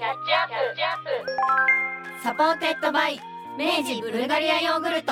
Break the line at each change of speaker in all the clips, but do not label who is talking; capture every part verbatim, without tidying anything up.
サポーテッドバイ明治ブルガリアヨーグルト。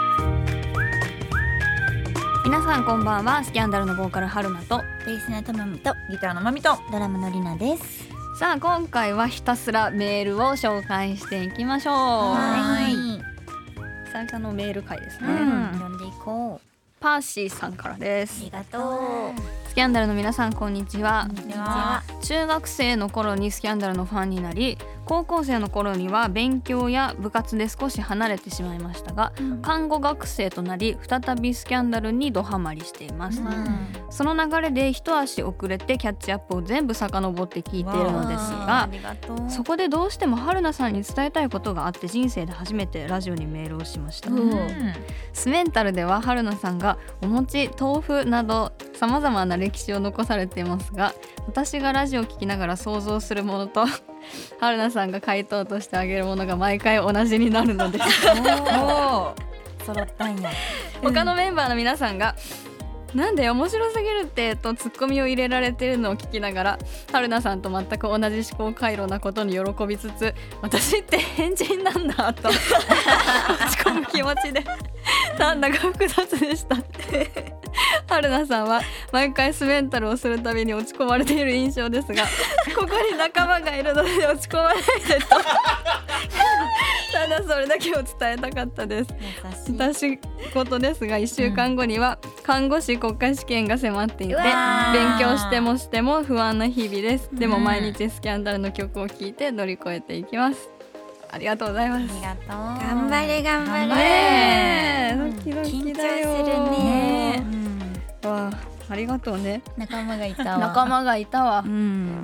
皆さんこんばんは。スキャンダルのボーカル春菜と
ベースのともみと
ギターのまみと
ドラムのりなです。
さあ今回はひたすらメールを紹介していきましょう。
はい、
久々のメール会ですね、
うん、読んでいこう。
パーシーさんからで
あ
す。
りがとう。
スキャンダルの皆さんこんにちは。
こんにちは。
中学生の頃にスキャンダルのファンになり、高校生の頃には勉強や部活で少し離れてしまいましたが、うん、看護学生となり再びスキャンダルにドハマりしています、うん、その流れで一足遅れてキャッチアップを全部遡って聞いているのですが、そこでどうしても春菜さんに伝えたいことがあって人生で初めてラジオにメールをしました、うん、スメンタルでは春菜さんがお餅、豆腐などさまざまな歴史を残されていますが、私がラジオを聞きながら想像するものと春菜さんが回答としてあげるものが毎回同じになるのです
お揃ったんや。
他のメンバーの皆さんがなんで面白すぎるってとツッコミを入れられているのを聞きながら、春菜さんと全く同じ思考回路なことに喜びつつ、私って変人なんだと落ち込む気持ちでなんだか複雑でした春菜さんは毎回スメンタルをするたびに落ち込まれている印象ですが、ここに仲間がいるので落ち込まないでとただそれだけを伝えたかったです。私事ですがいっしゅうかんごには看護師国家試験が迫っていて、勉強してもしても不安な日々です。でも毎日スキャンダルの曲を聴いて乗り越えていきます。ありがとうございます。
ありがとう。頑張れ頑張れ。
頑張れ。ドキドキだよ。
緊張するね、
うん、わあ、ありがとうね。
仲間がいたわ。
仲間がいたわ、
うん、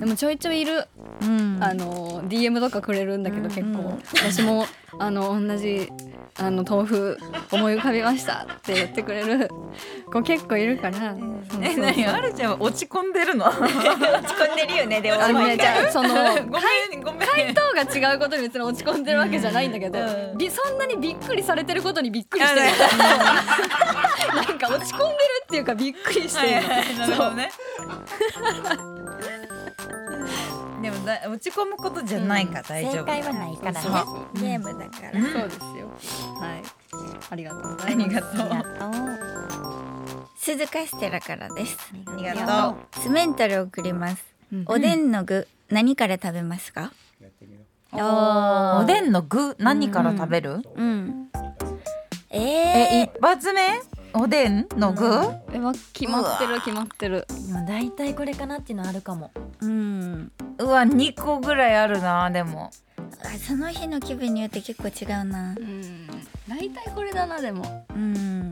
でもちょいちょいいる、うん、あの ディーエム とかくれるんだけど、うん、結構私もあの同じあの豆腐思い浮かびましたって言ってくれる子結構いるから、うん、そうそうそう。
え、何あるちゃんは落ち込んでるの落ち込んでるよね。でも
あのね、じゃあその
ごめんごめん、
回答が違うことに別に落ち込んでるわけじゃないんだけど、
うん、
そんなにびっくりされてることにびっくりしてるなんか落ち込んでるっていうかびっくりしてるの、
はいはい、なるほどねでもだ落ち込むことじゃないから大丈夫、
正解はないからね。ゲームだから、
うん、そうですよ。はい、ありがとうございます。
ありがとう。
ありがとう。鈴鹿ステラからです。
ありがと
う。スメンタル送ります、うん、おでんの具何から食べますか？
やってみよう。おでんの具何から食べる？うん、うん、
えー、
え一発目おでんの具、うん、
え決まってる決まってる。
だいたいこれかなっていうのあるかも。うん。
うわにこぐらいあるな。でも
あその日の気分によって結構違うな。
うん。だいたいこれだなでも。
うん。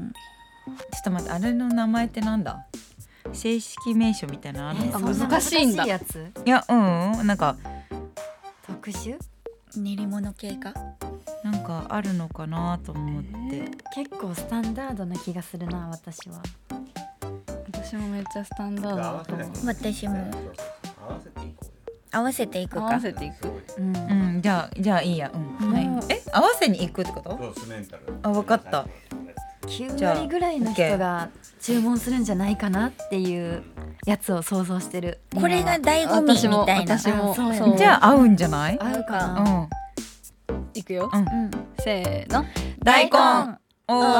ちょっと待って、あれの名前ってなんだ？正式名称みたいなのあるの？
えー、難しいんだ。
難しいやつ？
いやうんなんか
特殊？練り物系か？
なんかあるのかなと思って、え
ー、結構スタンダードな気がするな私は。
私もめっちゃスタンダードだと思う。
私も合わせていくか。
合わせていく。
うん、うん、じゃあじゃあいいや。うん。はい、え合わせにいくってこと？そうスメンタル。あ分かった。
きゅうわりぐらいの人が注文するんじゃないかなっていうやつを想像してる。これが醍醐味みたいな。
私も私も
そう。じゃあ合うんじゃない？
合うかな。
うん。いくよ。
うん。
せーの。
大根。おー。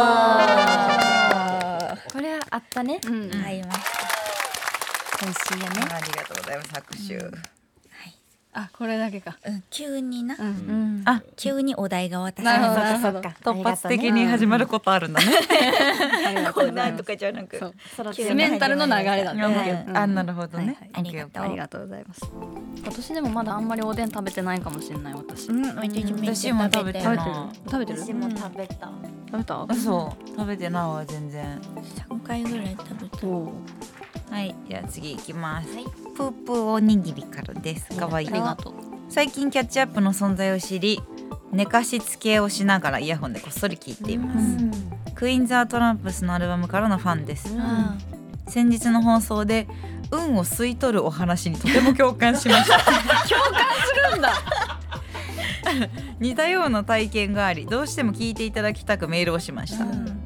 これはあったね。
うん。
合いました。美味しいよね。
ありがとうございます。拍手。うん、
あ、これだけか。
うん、急にな。うん
うん、
あ、急にお題が渡される。
なるほど。
突発的に始まることあるんだね。
コーナーとかじゃなく、
スメンタルの流れだね。
あ、なるほどね。
ありがとう。
ありがとうございます。今年でもまだあんまりおでん食べてないかもしれない私。
うん、私
も食べてる。
食べてる？
私も食べた。
食べた？
そう、食べてないわ全然。
三回ぐらい食べた。
はい、じゃあ次行きます。はい、プープーおにぎりからです。かわいい。
ありがとう。
最近キャッチアップの存在を知り、寝かしつけをしながらイヤホンでこっそり聞いています。クイーンザートランプスのアルバムからのファンです。うん、先日の放送で運を吸い取るお話にとても共感しました。
共感するんだ。
似たような体験があり、どうしても聞いていただきたくメールをしました。うん、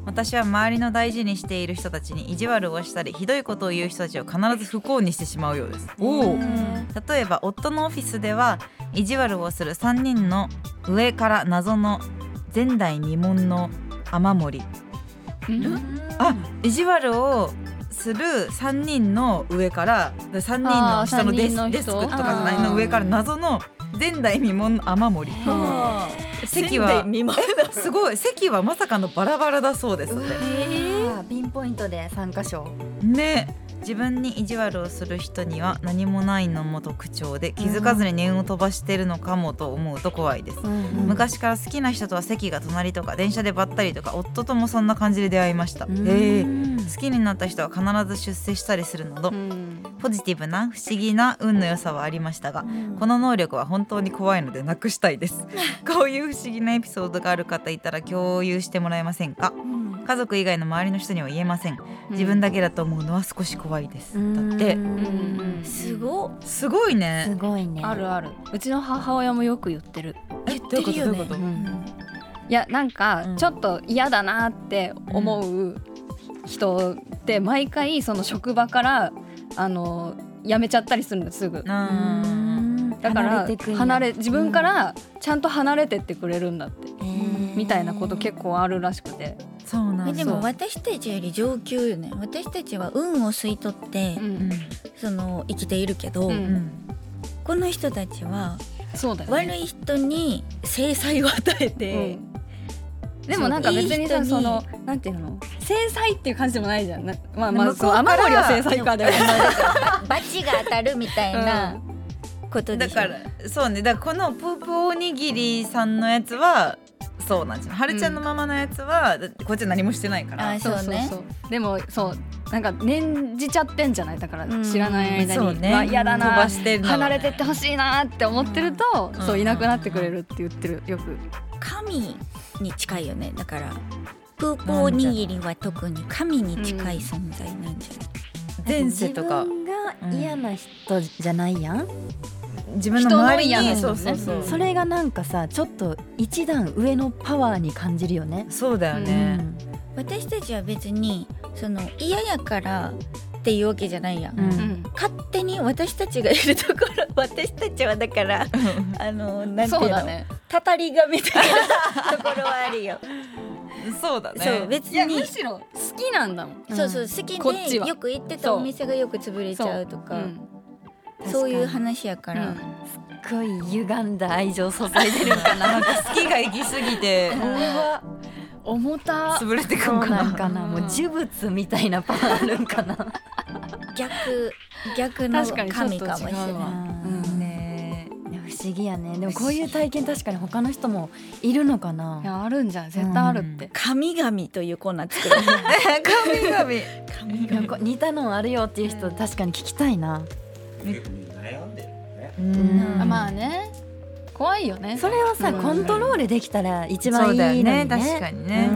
私は周りの大事にしている人たちに意地悪をしたりひどいことを言う人たちを必ず不幸にしてしまうようです。おー。例えば夫のオフィスでは意地悪をするさんにんの上から謎の前代未聞の雨漏り。あ、意地悪をするさんにんの上からさんにんの人のデス、デスクとかじゃないの上から謎の前代未聞の雨漏り。席はすごい、席はまさかのバラバラだそうですね。
ピンポイントでさんかしょ
ね。自分に意地悪をする人には何もないのも特徴で気づかずに念を飛ばしてるのかもと思うと怖いです、うんうん、昔から好きな人とは席が隣とか電車でばったりとか夫ともそんな感じで出会いました。へー。好きになった人は必ず出世したりするなど、うん、ポジティブな不思議な運の良さはありましたが、うん、この能力は本当に怖いのでなくしたいですこういう不思議なエピソードがある方いたら共有してもらえませんか、うん、家族以外の周りの人には言えません。自分だけだと思うのは少し怖いです、うん、だって
すご
すごいね。
すごいね。
あるある。うちの母親もよく言ってる。
言ってるよね。
うん、いやなんかちょっと嫌だなって思う人って毎回その職場からあの辞めちゃったりするんですすぐ。うんだから離れ自分からちゃんと離れてってくれるんだって、うん、みたいなこと結構あるらしくて。
そうなんでも私たちより上級よね。私たちは運を吸い取って、うん、その生きているけど、うん、この人たちは
そうだよ、ね、
悪い人に制裁を与えて、
うん、でもなんか別にさいいそのなんていうの制裁っていう感じでもないじゃん。なまあまあそう雨漏りは制裁かでも
バチが当たるみたいな、うん、ことでしょ。
だからそうね。だからこのプープーおにぎりさんのやつはそうなんですよ。はるちゃんのママのやつは、うん、こっちは何もしてないから。
あ、そうね。そうそうそうでもそうなんか念じちゃってんじゃない。だから知らない間に、うんね、嫌だな、飛ばしてるの離れてってほしいなって思ってると、うん、そういなくなってくれるって言ってるよく。
神に近いよね。だからプープーおにぎりは特に神に近い存在なんじゃない、うん、前世とか自分が嫌な人じゃないやん、
自分の周りに、
ね、
そうそうそう、それがなんかさちょっと一段上のパワーに感じるよね。
そうだよね、うん、
私たちは別にその嫌やからっていうわけじゃないやん、うん、勝手に私たちがいるところ私たちはだからあのなんていうのそうだね、たたり神みたいなところはあるよ
そうだね。
そう別にむしろ好きなんだもん、
うん、そうそう好きでよく行ってたお店がよく潰れちゃうとかそう、そういう話やから、うん、すっごい歪んだ愛情注いでるんかな
なんか好きが行き過ぎて
うわ
重た
潰れてくんかな。
そうなんかな、もう呪物みたいなパワーあるんかな逆逆の神かもしれない、うんね、不思議やね。でもこういう体験確かに他の人もいるのかな。
いやあるんじゃん絶対あるって、うん、
神々というコーナー作る
神々
神々似たのあるよっていう人確かに聞きたいな。
悩んでるね、
うん、まあね怖いよね。
それをさ、うん、コントロールできたら一番いいのにね。
そうだよね、確かにね、うん、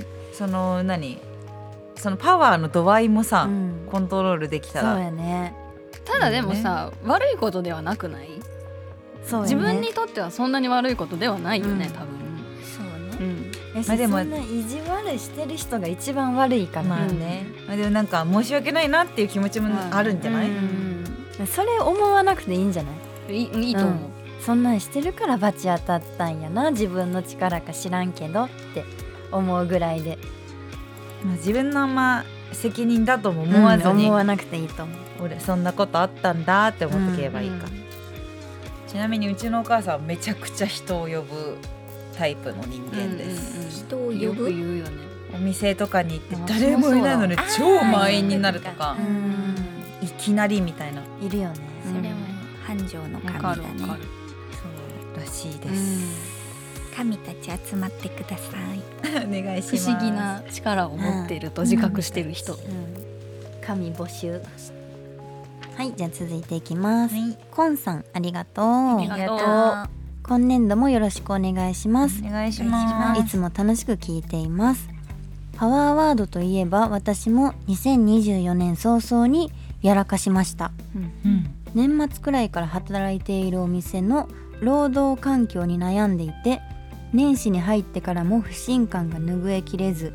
その何そのパワーの度合いもさ、うん、コントロールできたら。
そうやね。
ただでもさ、ね、悪いことではなくない？そうやね、自分にとってはそんなに悪いことではないよね、うん、多分。
そうね、うん、まあ、でもそんな意地悪してる人が一番悪いかな、
まあね、うん、まあ、でもなんか申し訳ないなっていう気持ちもあるんじゃない？うん
うん、それ思わなくていいんじゃない？
い い, いいと思う、うん、
そんなんしてるからバチ当たったんやな、自分の力か知らんけどって思うぐらいで、
まあ、自分のまあ責任だとも思わずに、
うん、思わなくていいと思う。
俺そんなことあったんだって思ってければいいか、うんうん、ちなみにうちのお母さんはめちゃくちゃ人を呼ぶタイプの人間です、
うんうんうん、人を呼ぶ
よく言うよね。
お店とかに行って誰もいないのに超満員になるとか、いきなりみたいな。
いるよね、それは繁盛の神だね。
そうらしいです、
神たち集まってください
お願いします。
不思議な力を持っていると自覚している人、うんうん、
神募集。はい、じゃあ続いていきます、はい、コンさんありがとう。
ありがとう。
今年度もよろしくお願いします。
お願いします。
いつも楽しく聞いています。パワーワードといえば私もにせんにじゅうよねん早々にやらかしました、うんうん、年末くらいから働いているお店の労働環境に悩んでいて、年始に入ってからも不信感が拭えきれず、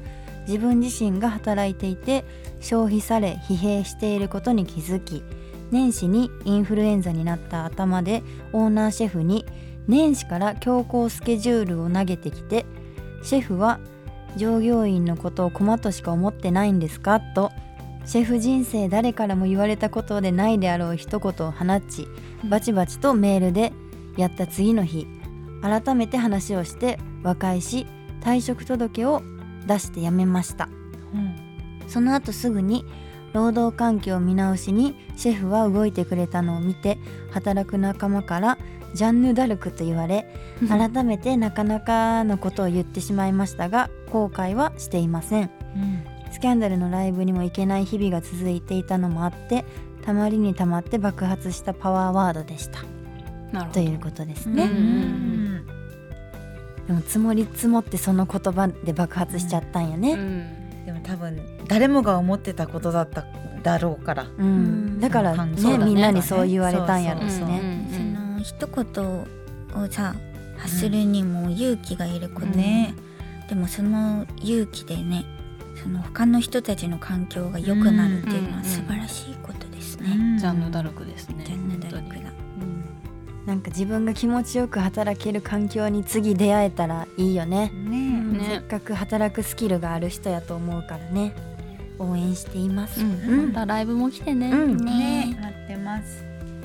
自分自身が働いていて消費され疲弊していることに気づき、年始にインフルエンザになった頭でオーナーシェフに年始から強行スケジュールを投げてきて、シェフは従業員のことを駒としか思ってないんですかと、シェフ人生誰からも言われたことでないであろう一言を放ち、バチバチとメールでやった次の日、改めて話をして和解し、退職届を出して辞めました、うん、その後すぐに労働環境見直しにシェフは動いてくれたのを見て、働く仲間からジャンヌ・ダルクと言われ、改めてなかなかのことを言ってしまいましたが後悔はしていません、うん、スキャンダルのライブにも行けない日々が続いていたのもあって、たまりにたまって爆発したパワーワードでしたということですね。うんうん、でも積もり積もってその言葉で爆発しちゃったんやね、うんうん、
でも多分誰もが思ってたことだっただろうから、
うん、だからね、ね、みんなにそう言われたんやろうしね。
一言をさ発するにも勇気がいることね、うん、でもその勇気でね、その他の人たちの環境が良くなるっていうのは素晴らしいことですね、
うんうんうん、ジャンヌ・ダルクですね。
ジャンヌ・ダルクだ、
うん、なんか自分が気持ちよく働ける環境に次出会えたらいいよ ね, ね, ねせっかく働くスキルがある人やと思うからね、応援しています、うん
うん、またライブも来てね、
うん、
ね待ってます。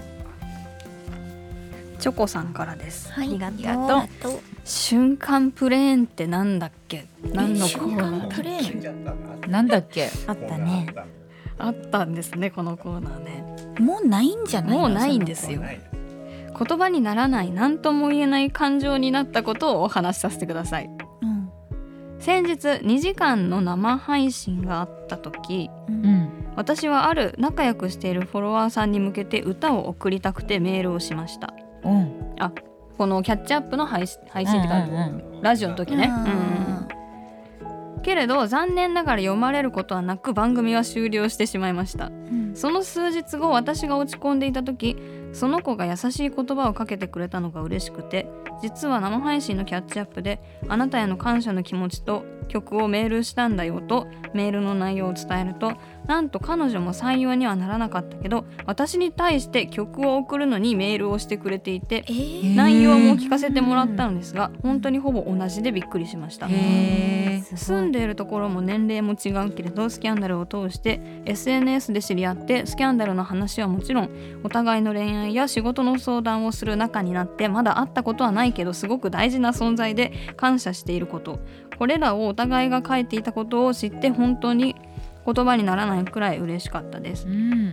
チョコさんからです、
はい、
ありがとう。
瞬間プレーンってなんだっけ、何のコーナー
プレー
ンなんだっけ、
あったね、
あったんですねこのコーナーね。
もうないんじゃないの。
もうないんですよ。言葉にならない何とも言えない感情になったことをお話しさせてください、うん、先日にじかんの生配信があった時、うん、私はある仲良くしているフォロワーさんに向けて歌を送りたくてメールをしました、うん、あこのキャッチアップの配信配信ってか、うんうんうん、ラジオの時ね、うん、けれど残念ながら読まれることはなく番組は終了してしまいました、うん、その数日後、私が落ち込んでいた時、その子が優しい言葉をかけてくれたのが嬉しくて、実は生配信のキャッチアップであなたへの感謝の気持ちと曲をメールしたんだよとメールの内容を伝えると、なんと彼女も採用にはならなかったけど私に対して曲を送るのにメールをしてくれていて、えー、内容も聞かせてもらったのですが、本当にほぼ同じでびっくりしました。へー、住んでいるところも年齢も違うけれど、スキャンダルを通して エスエヌエス で知り合って、スキャンダルの話はもちろんお互いの恋愛や仕事の相談をする仲になって、まだ会ったことはないけどすごく大事な存在で感謝していること、これらをお互いが書いていたことを知って本当に言葉にならないくらい嬉しかったです、うん、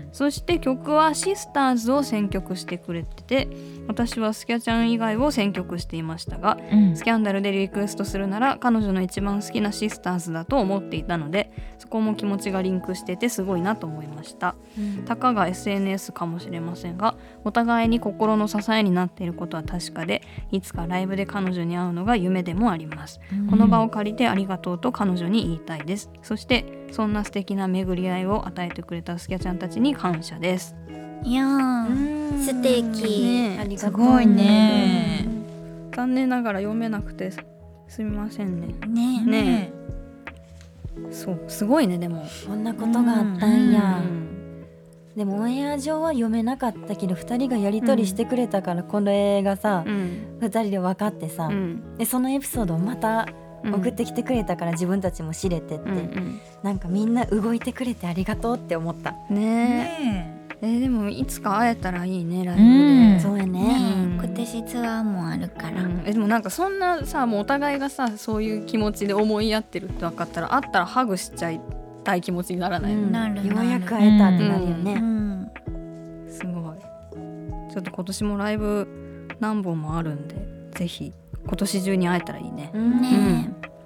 そして曲はシスターズを選曲してくれてて、私はスキャちゃん以外を選曲していましたが、うん、スキャンダルでリクエストするなら彼女の一番好きなシスターズだと思っていたので、そこも気持ちがリンクしててすごいなと思いました、うん、たかが エスエヌエス かもしれませんが、お互いに心の支えになっていることは確かで、いつかライブで彼女に会うのが夢でもあります、うん、この場を借りてありがとうと彼女に言いたいです。そしてそんな素敵な巡り合いを与えてくれたスキャちゃんたちに感謝です。
いやー素敵、
ね、
あり
がとう。すごいね。
残念ながら読めなくてすみませんね。
ね
えねえ、そうすごいね。でも
こんなことがあったんや、うん、でもオンエア上は読めなかったけどふたりがやり取りしてくれたから、うん、この映画さ、うん、ふたりで分かってさ、うん、でそのエピソードをまた送ってきてくれたから自分たちも知れてって、うんうん、なんかみんな動いてくれてありがとうって思った
ねえ、ねえー、でもいつか会えたらいいね、ライブで、
うん、そうやね、ね、
今年ツアーもあるから、うん、
えでもなんかそんなさ、もうお互いがさそういう気持ちで思い合ってるって分かったら、会ったらハグしちゃいたい気持ちにならない、うん、
なるなる、
ようやく会えたってなるよね、
うん
うん、すごい。ちょっと今年もライブ何本もあるんで、ぜひ今年中に会えたらいいね、
うん、ね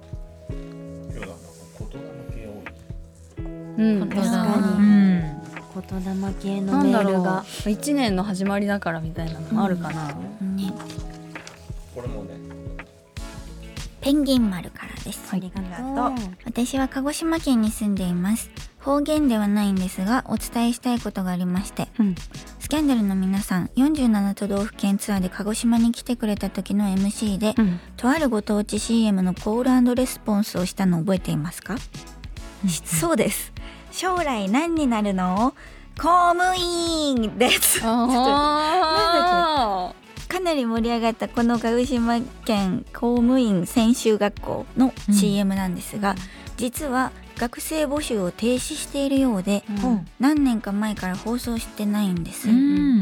え、うん、
確かに、うん、言霊系のメールが
いちねんの始まりだからみたいなのもあるかな、
うんね、
これもね、
ペンギン丸からです。
ありがとう。
私は鹿児島県に住んでいます。方言ではないんですがお伝えしたいことがありまして、うん、スキャンダルの皆さんよんじゅうなな都道府県ツアーで鹿児島に来てくれた時の エムシー で、うん、とあるご当地 シーエム のコール&レスポンスをしたのを覚えていますか？ そうです。将来何になるの？公務員です。
あ
かなり盛り上がったこの鹿児島県公務員専修学校の シーエム なんですが、うん、実は学生募集を停止しているようで、うん、何年か前から放送してないんです、うん、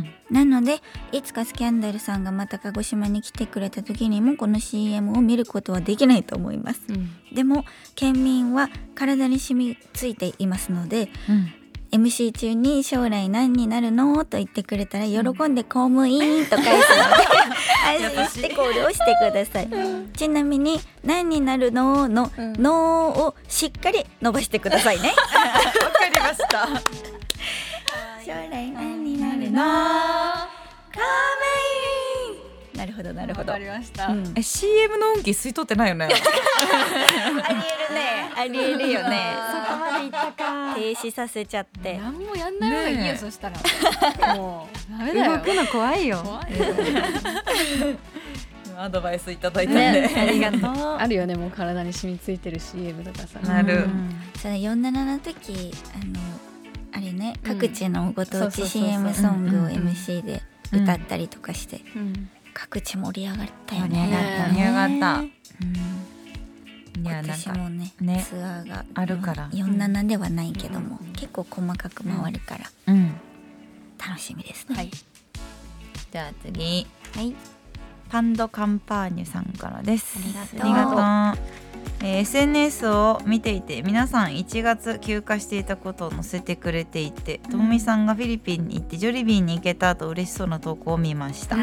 なのでいつかスキャンダルさんがまた鹿児島に来てくれた時にもこの シーエム を見ることはできないと思います、うん、でも県民は体に染みついていますので、うん、エムシー 中に将来何になるのと言ってくれたら喜んで公務員と返すので安心してコールをしてください。ちなみに何になるのの、うん、のをしっかり伸ばしてくださいね。わか
りました。
将来何になるの公務員。なるほどなるほど。
わかりました、
うん、
え シーエム の運気吸い取ってないよね。
ありえるね。ありえるよね。
そこまでいったか。
停止させちゃって。
何もやんない方がいいよ、そしたら。もうダメだよ。
動くの怖いよ。
怖いよ。
アドバイスいただいたんで、
ね、ありがとう。あるよね、もう体に染みついてる シーエム とかさ。
なる。
それよんじゅうななの時あのあれね、各地のご当地 シーエム ソングを エムシー で歌ったりとかして、うん、各地盛り上がったよね。
盛り上がった。
うんいや今年も ね, ねツアーが
あるから
よんじゅうななではないけども、うん、結構細かく回るから、
うん、
楽しみですね、
はい、
じゃあ次、
はい、
パンドカンパーニュさんからです。
ありがとう。
ありがとう。えー、エスエヌエス を見ていて皆さんいちがつ休暇していたことを載せてくれていて、ともみさんがフィリピンに行ってジョリビーに行けた後嬉しそうな投稿を見ました、うん、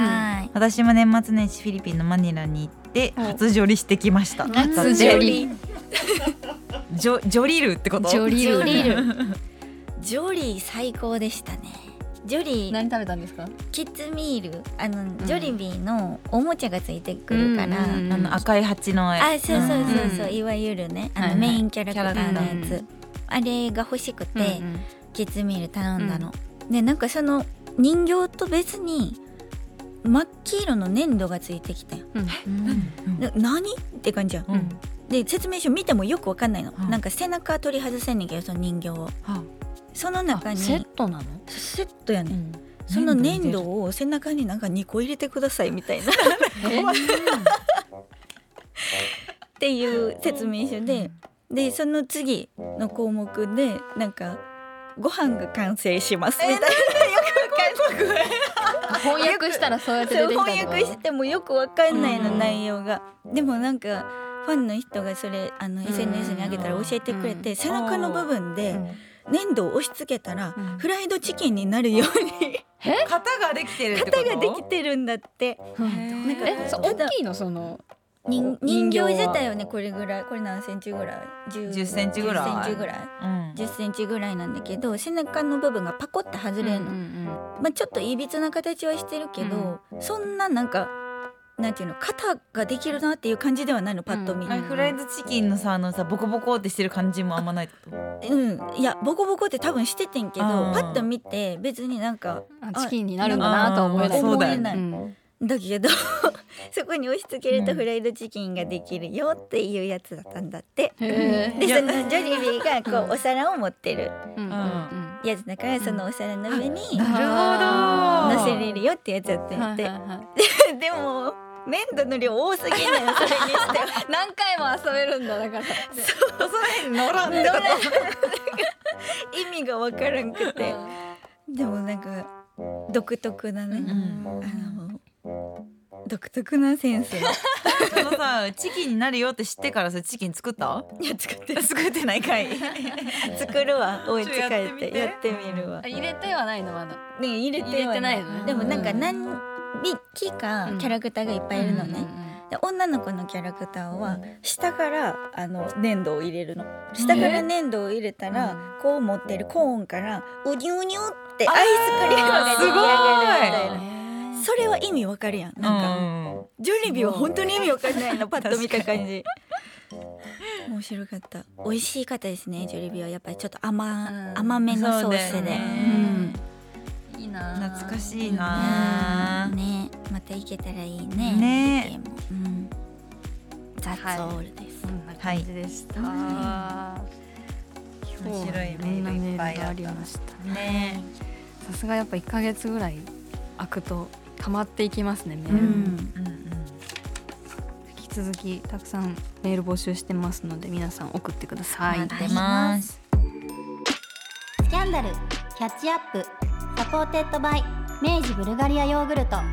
私も年末年始フィリピンのマニラに行って初ジョリしてきました。
初ジョリ
ジョジョリるってこと？
ジョリる
ジョリー最高でしたね。ジョリー
何食べたんですか？
キッズミール、あの、うん、ジョリビーのおもちゃがついてくるから、うん
うんうん、あの赤い鉢の
あ、そうそうそうそう、うん、いわゆるねあの、はいはい、メインキャラクターのやつ、うん、あれが欲しくて、うんうん、キッズミール頼んだの、うん、でなんかその人形と別に真っ黄色の粘土がついてきたよ、うんうん、何って感じやん、うん、で説明書見てもよくわかんないの、うん、なんか背中取り外せんねんけどその人形を、うん、その中に
セットなの？
セットやね、うん、その粘土を背中になんかにこ入れてくださいみたいなっていう説明書で、でその次の項目でなんかご飯が完成しますみたいな、よくわかんない
翻訳したらそうやって出てきたの？
翻訳してもよくわかんないの、内容が。でもなんかファンの人がそれあの エスエヌエス に上げたら教えてくれて、背中の部分で粘土を押し付けたらフライドチキンになるように
型ができてるってこと？
型ができてるんだって。
なんかえ、大きいのその
人, 人形自体はねこれぐらい、これ何センチぐらい？じゅっ
センチぐらい、
じゅっセンチぐらい、うん、じゅっセンチぐらいなんだけど、背中の部分がパコッと外れるの、うんうんうん、まあ、ちょっといびつな形はしてるけど、うん、そんななんかなんていうの、型ができるなっていう感じではないの、パッと見、うん
うん、フライドチキンのさ、あのさボコボコってしてる感じもあんまないってこと？
うん、いやボコボコって多分しててんけど、パッと見て別になんか
チキンになるんだなとは思えない。
思えない、うん、だけどそこに押し付けるとフライドチキンができるよっていうやつだったんだって、うん、でそのジョリビーがこうお皿を持ってるやつだから、そのお皿の上に乗せれるよってやつだって言って、でも粘土の量多すぎないの、それにしては
何回も遊べるんだ、だから
そう、それに乗らんで意味がわからんくて、でもなんか独特なね、うん、あの独特なセンスの
そのさ、チキンになるよって知ってからさ、チキン作った？
いや作って
作ってないかい
作るわ、お家帰ってやってみるわ。
入れてはないのまだ？
ね、入れてはないの。でもなんか何匹かキャラクターがいっぱいいるのね、うんうんうん、で女の子のキャラクターは下からあの粘土を入れるの。下から粘土を入れたら、こう持ってるコーンからウニュウニュってアイスクリームが出来上がるみたいな。それは意味わかるやん。なんか、うん、ジョリビーは本当に意味わかんないの、パッと見た感じ面白かった。美味しかったですね、ジョリビーは。やっぱりちょっと 甘,、うん、甘めのソースで、ね、
うん、いいな、
懐かしいな、
うん、ね、また行けたらいいね。
ね、
うん、ザッツオールです。
そんな感じでした、はい、
面白いメールいっぱいあ
ありました
ったね。
さすがやっぱいっかげつぐらい空くと溜まっていきますねメール、
うん
うんうん。
引き続きたくさんメール募集してますので皆さん送ってください。
待ってます。
スキャンダルキャッチアップサポーテッドバイ明治ブルガリアヨーグルト。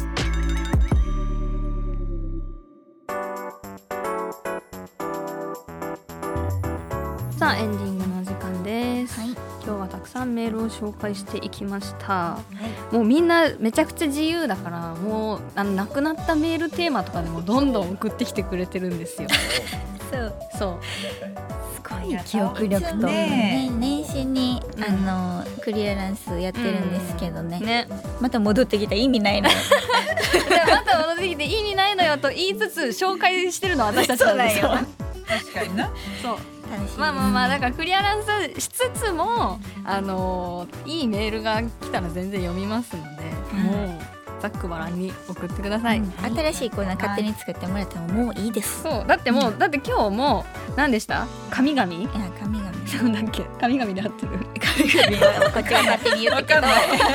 さあエンディングの時間です、
はい、
今日はたくさんメールを紹介していきました、もうみんなめちゃくちゃ自由だからもうあのなくなったメールテーマとかでもどんどん送ってきてくれてるんですよ
そう
そう
すごい記憶力と、
ね
ね、年始に、
うん
あのクリアランスやってるんですけどね、
ね
また戻ってきた意味ないのよ
でまた戻ってきて意味ないのよと言いつつ紹介してるのは私たちなんですよ
確かにな。
そう
楽しい
まあまあまあだからクリアランスしつつもあのーいいメールが来たら全然読みますので、
うん
もうざっくばらんに送ってください、
うん新しいコーナー勝手に作ってもらってももういいです。
そうだってもう、だって今日も何でした神々
いや神々
そうだっけ神々で合ってる
神々はこっちは勝手に言ってけど、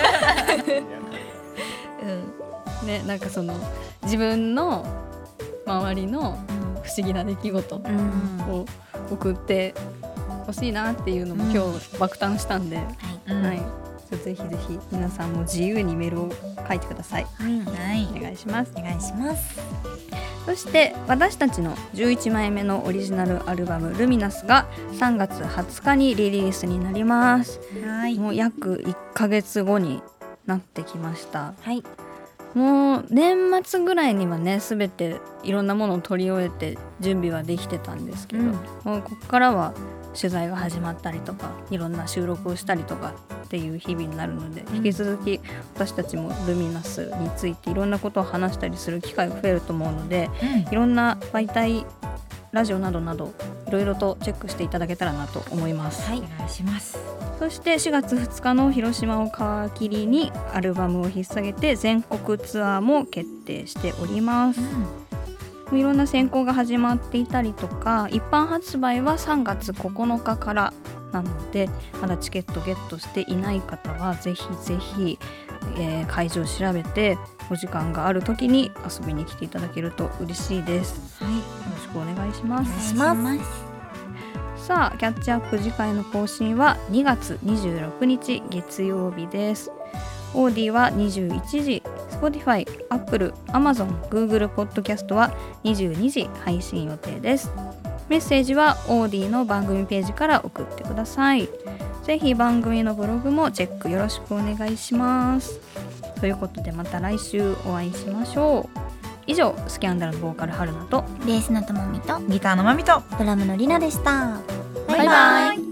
うん
ねなんかその自分の周りの不思議な出来事
うん
を送ってほしいなっていうのも今日爆誕したんで、
はい
うん
はい、ぜひぜひ皆さんも自由にメールを書いてください。
はい。
お願いします。
お願いします。
そして私たちのじゅういちまいめのオリジナルアルバムルミナスがさんがつはつかにリリースになります。
はい。
もう約いっかげつごになってきました。
はい。
もう年末ぐらいにはねすべていろんなものを取り終えて準備はできてたんですけど、
うん
もうここからは取材が始まったりとかいろんな収録をしたりとかっていう日々になるので、引き続き私たちもルミナスについていろんなことを話したりする機会が増えると思うので、いろんな媒体ラジオなどなどいろいろとチェックしていただけたらなと思います、
はい
お願いします。
そしてしがつふつかの広島を皮切りにアルバムを引っ提げて全国ツアーも決定しております、いろんな選考が始まっていたりとか一般発売はさんがつここのかからなのでまだチケットゲットしていない方はぜひぜひ、えー会場を調べてお時間がある時に遊びに来ていただけると嬉しいです、よろしくお願いします。
お願いします。
さあキャッチアップ次回の更新はにがつにじゅうろくにち月曜日です。オーディはにじゅういちじ、Spotify、Apple、Amazon、Google ポッドキャストはにじゅうにじ配信予定です。メッセージはオーディの番組ページから送ってください。ぜひ番組のブログもチェックよろしくお願いします。ということでまた来週お会いしましょう。以上スキャンダルのボーカル春菜と
ベースのともみと
ギターのまみと。
ドラムのりなでした。
バイバイ。